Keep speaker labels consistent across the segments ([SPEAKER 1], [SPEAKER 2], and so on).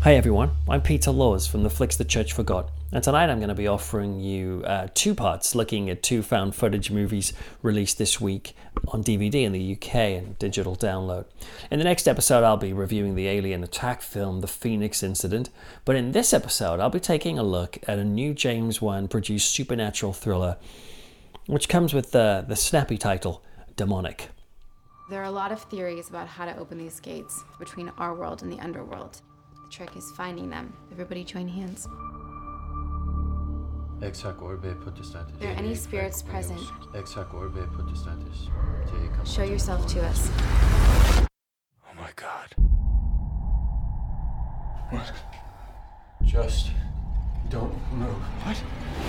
[SPEAKER 1] Hi everyone, I'm Peter Laws from the Flicks the Church Forgot, and tonight I'm going to be offering you two parts looking at two found footage movies released this week on DVD in the UK and digital download. In the next episode I'll be reviewing the alien attack film The Phoenix Incident, but in this episode I'll be taking a look at a new James Wan produced supernatural thriller which comes with the snappy title, Demonic.
[SPEAKER 2] There are a lot of theories about how to open these gates between our world and the underworld. The trick is finding them. Everybody join hands.
[SPEAKER 3] Exac orbe potestatis.
[SPEAKER 2] Are there any spirits present?
[SPEAKER 3] Exac orbe potestatis.
[SPEAKER 2] Show yourself to us.
[SPEAKER 3] Oh my God. What? Just don't move. What?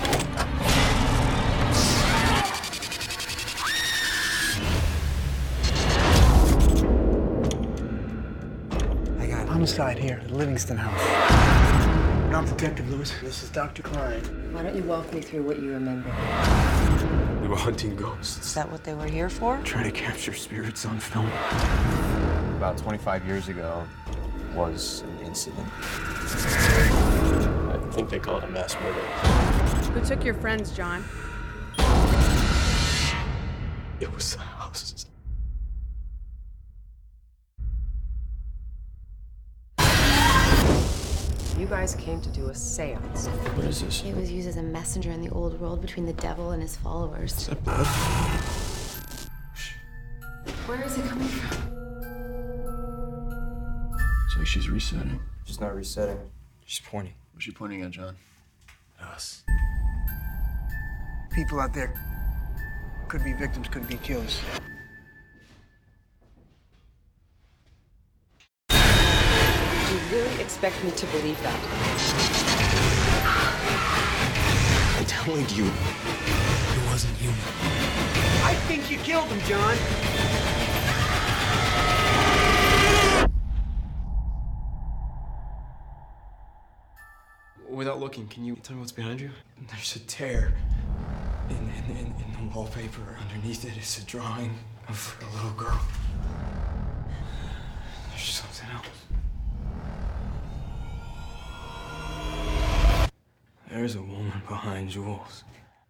[SPEAKER 4] Homicide here at the Livingston House. I'm Detective Lewis. This is Dr. Klein.
[SPEAKER 5] Why don't you walk me through what you remember?
[SPEAKER 3] We were hunting ghosts.
[SPEAKER 5] Is that what they were here for?
[SPEAKER 4] Trying to capture spirits on film.
[SPEAKER 6] About 25 years ago was an incident.
[SPEAKER 3] I think they call it a mass murder.
[SPEAKER 7] Who took your friends, John?
[SPEAKER 3] It was the house.
[SPEAKER 5] You guys came to do a seance.
[SPEAKER 3] What is this?
[SPEAKER 2] It was used as a messenger in the old world between the devil and his followers.
[SPEAKER 3] Is that blood?
[SPEAKER 2] Where is it coming from?
[SPEAKER 3] It's like she's resetting.
[SPEAKER 6] She's not resetting. She's pointing.
[SPEAKER 3] What's she pointing at, John?
[SPEAKER 6] Us.
[SPEAKER 4] People out there could be victims, could be killers.
[SPEAKER 5] Do you really expect me to believe that?
[SPEAKER 6] I'm telling you, it wasn't human.
[SPEAKER 4] I think you killed him, John.
[SPEAKER 8] Without looking, can you tell me what's behind you? There's a tear in the wallpaper. Underneath it is a drawing of a little girl. There's something else. There's a woman behind Jules.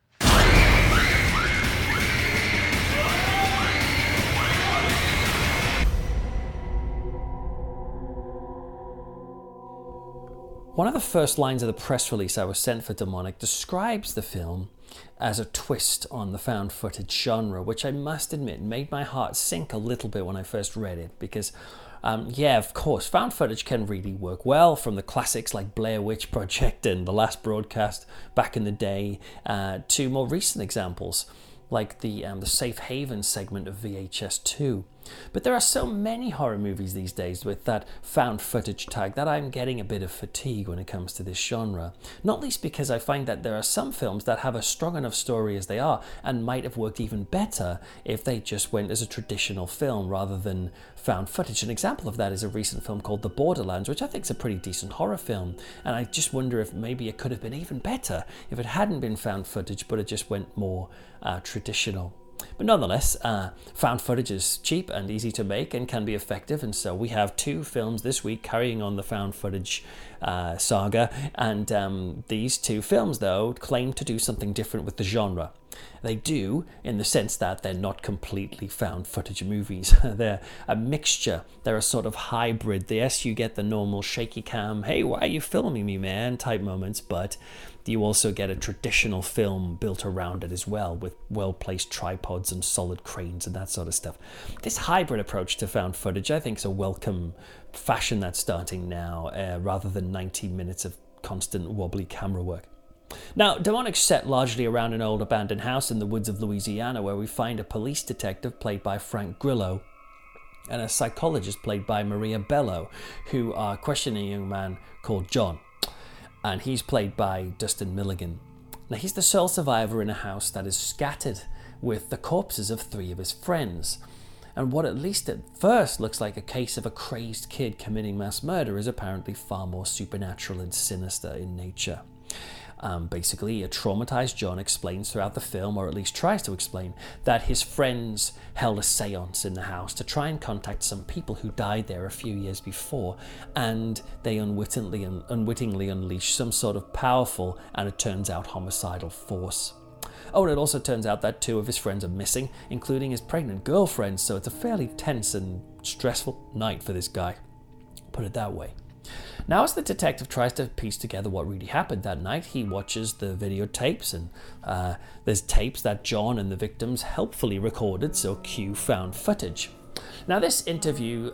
[SPEAKER 1] One of the first lines of the press release I was sent for Demonic describes the film as a twist on the found footage genre, which I must admit made my heart sink a little bit when I first read it, because yeah, of course, found footage can really work well, from the classics like Blair Witch Project and The Last Broadcast back in the day, to more recent examples like the Safe Haven segment of VHS 2. But there are so many horror movies these days with that found footage tag that I'm getting a bit of fatigue when it comes to this genre. Not least because I find that there are some films that have a strong enough story as they are and might have worked even better if they just went as a traditional film rather than found footage. An example of that is a recent film called The Borderlands, which I think is a pretty decent horror film, and I just wonder if maybe it could have been even better if it hadn't been found footage but it just went more traditional. But nonetheless, found footage is cheap and easy to make and can be effective, and so we have two films this week carrying on the found footage saga, and these two films, though, claim to do something different with the genre. They do, in the sense that they're not completely found footage movies. They're a mixture. They're a sort of hybrid. Yes, you get the normal shaky cam, hey, why are you filming me, man, type moments, but you also get a traditional film built around it as well, with well-placed tripods and solid cranes and that sort of stuff. This hybrid approach to found footage, I think, is a welcome fashion that's starting now, rather than 90 minutes of constant wobbly camera work. Now, Demonic's set largely around an old abandoned house in the woods of Louisiana, where we find a police detective played by Frank Grillo and a psychologist played by Maria Bello, who are questioning a young man called John. And he's played by Dustin Milligan. Now, he's the sole survivor in a house that is scattered with the corpses of three of his friends. And what at least at first looks like a case of a crazed kid committing mass murder is apparently far more supernatural and sinister in nature. Basically, a traumatized John explains throughout the film, or at least tries to explain, that his friends held a seance in the house to try and contact some people who died there a few years before, and they unwittingly unleashed some sort of powerful, and it turns out, homicidal force. Oh, and it also turns out that 2 of his friends are missing, including his pregnant girlfriend, so it's a fairly tense and stressful night for this guy. Put it that way. Now, as the detective tries to piece together what really happened that night, he watches the videotapes, and there's tapes that John and the victims helpfully recorded, so cue found footage. Now, this interviewing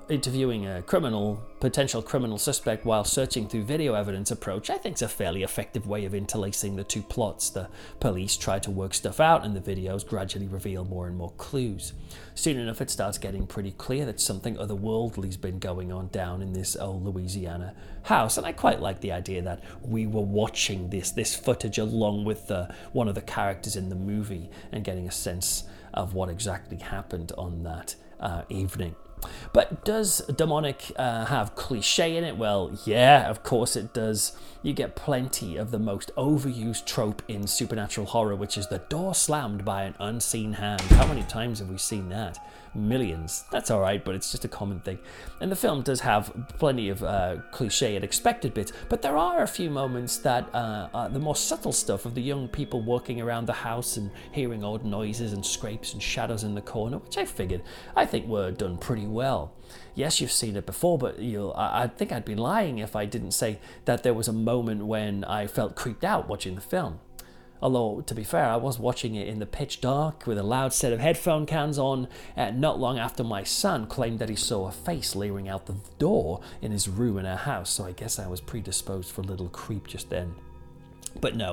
[SPEAKER 1] a potential criminal suspect while searching through video evidence approach, I think, is a fairly effective way of interlacing the 2 plots. The police try to work stuff out, and the videos gradually reveal more and more clues. Soon enough, it starts getting pretty clear that something otherworldly's been going on down in this old Louisiana house, and I quite like the idea that we were watching this footage along with one of the characters in the movie and getting a sense of what exactly happened on that evening. But does Demonic have cliche in it? Well, yeah, of course it does. You get plenty of the most overused trope in supernatural horror, which is the door slammed by an unseen hand. How many times have we seen that? Millions. That's all right, but it's just a common thing. And the film does have plenty of cliche and expected bits, but there are a few moments that the more subtle stuff of the young people walking around the house and hearing odd noises and scrapes and shadows in the corner, which I think were done pretty well. Yes, you've seen it before, but I think I'd be lying if I didn't say that there was a moment when I felt creeped out watching the film. Although, to be fair, I was watching it in the pitch dark with a loud set of headphone cans on, not long after my son claimed that he saw a face leering out the door in his room in our house, so I guess I was predisposed for a little creep just then. But no,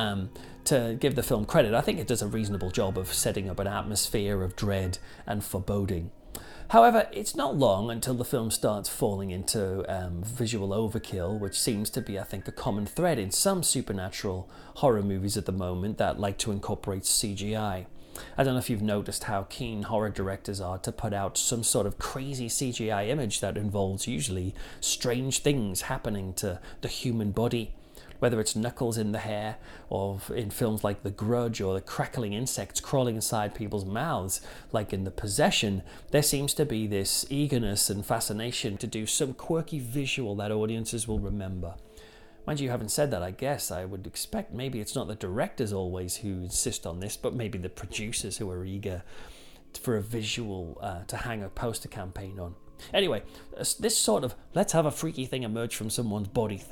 [SPEAKER 1] to give the film credit, I think it does a reasonable job of setting up an atmosphere of dread and foreboding. However, it's not long until the film starts falling into visual overkill, which seems to be, I think, a common thread in some supernatural horror movies at the moment that like to incorporate CGI. I don't know if you've noticed how keen horror directors are to put out some sort of crazy CGI image that involves usually strange things happening to the human body. Whether it's knuckles in the hair, or in films like The Grudge, or the crackling insects crawling inside people's mouths, like in The Possession, there seems to be this eagerness and fascination to do some quirky visual that audiences will remember. Mind you, having said that, I guess I would expect maybe it's not the directors always who insist on this, but maybe the producers who are eager for a visual to hang a poster campaign on. Anyway, this sort of let's have a freaky thing emerge from someone's body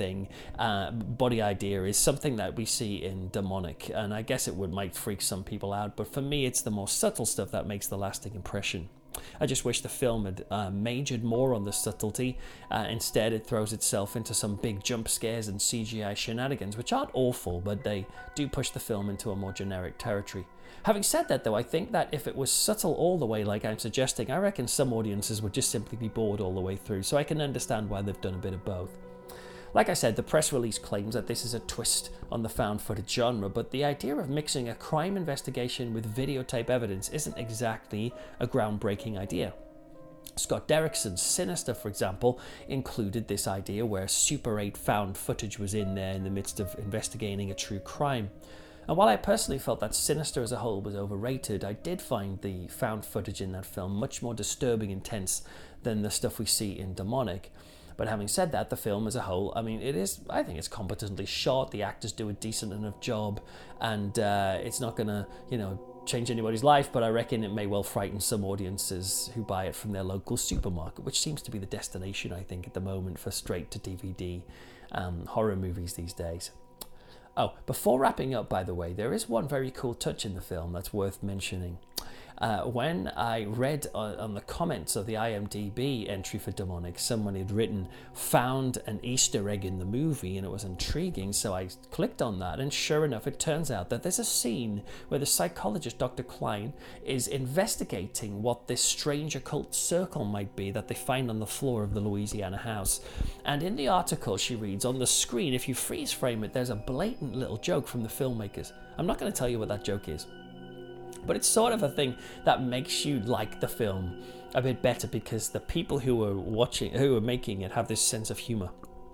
[SPEAKER 1] idea is something that we see in Demonic, and I guess might freak some people out, but for me it's the more subtle stuff that makes the lasting impression. I just wish the film had majored more on the subtlety. Instead, it throws itself into some big jump scares and CGI shenanigans, which aren't awful, but they do push the film into a more generic territory. Having said that, though, I think that if it was subtle all the way like I'm suggesting, I reckon some audiences would just simply be bored all the way through, so I can understand why they've done a bit of both. Like I said, the press release claims that this is a twist on the found footage genre, but the idea of mixing a crime investigation with videotape evidence isn't exactly a groundbreaking idea. Scott Derrickson's Sinister, for example, included this idea where Super 8 found footage was in there in the midst of investigating a true crime. And while I personally felt that Sinister as a whole was overrated, I did find the found footage in that film much more disturbing and tense than the stuff we see in Demonic. But having said that, the film as a whole, I think it's competently shot, the actors do a decent enough job, and it's not going to, change anybody's life, but I reckon it may well frighten some audiences who buy it from their local supermarket, which seems to be the destination, I think, at the moment for straight-to-DVD horror movies these days. Oh, before wrapping up, by the way, there is one very cool touch in the film that's worth mentioning. When I read on the comments of the IMDb entry for Demonic, someone had written, found an Easter egg in the movie, and it was intriguing, so I clicked on that, and sure enough, it turns out that there's a scene where the psychologist Dr. Klein is investigating what this strange occult circle might be that they find on the floor of the Louisiana house. And in the article, she reads, on the screen, if you freeze frame it, there's a blatant little joke from the filmmakers. I'm not going to tell you what that joke is, but it's sort of a thing that makes you like the film a bit better because the people who are making it have this sense of humor.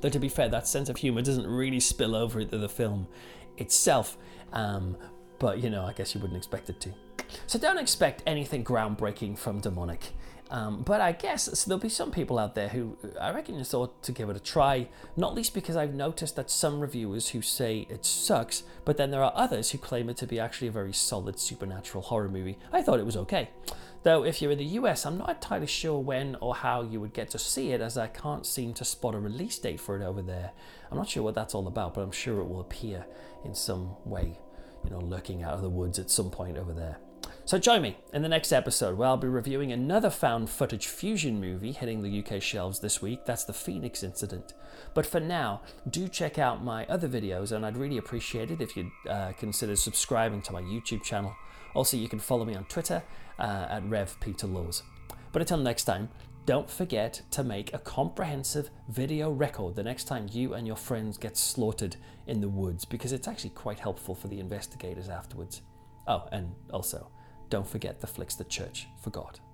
[SPEAKER 1] Though to be fair, that sense of humour doesn't really spill over into the film itself, but you know, I guess you wouldn't expect it to. So don't expect anything groundbreaking from Demonic. But I guess so there'll be some people out there who I reckon just ought to give it a try, not least because I've noticed that some reviewers who say it sucks, but then there are others who claim it to be actually a very solid supernatural horror movie. I thought it was okay. Though if you're in the US, I'm not entirely sure when or how you would get to see it, as I can't seem to spot a release date for it over there. I'm not sure what that's all about, but I'm sure it will appear in some way, you know, lurking out of the woods at some point over there. So join me in the next episode where I'll be reviewing another found footage fusion movie hitting the UK shelves this week. That's The Phoenix Incident. But for now, do check out my other videos, and I'd really appreciate it if you'd consider subscribing to my YouTube channel. Also, you can follow me on Twitter at RevPeterLaws. But until next time, don't forget to make a comprehensive video record the next time you and your friends get slaughtered in the woods, because it's actually quite helpful for the investigators afterwards. Oh, and also, don't forget the flicks the church forgot.